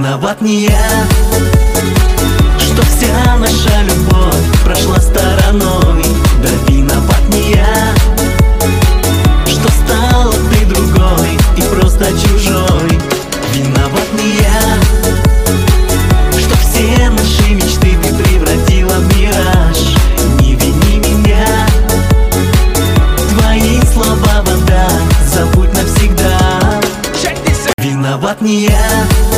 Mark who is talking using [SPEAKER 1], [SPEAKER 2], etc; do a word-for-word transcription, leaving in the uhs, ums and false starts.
[SPEAKER 1] Виноват не я, что вся наша любовь прошла стороной. Да виноват не я, что стала ты другой и просто чужой. Виноват не я, что все наши мечты ты превратила в мираж. Не вини меня, твои слова вода, забудь навсегда. Виноват не я,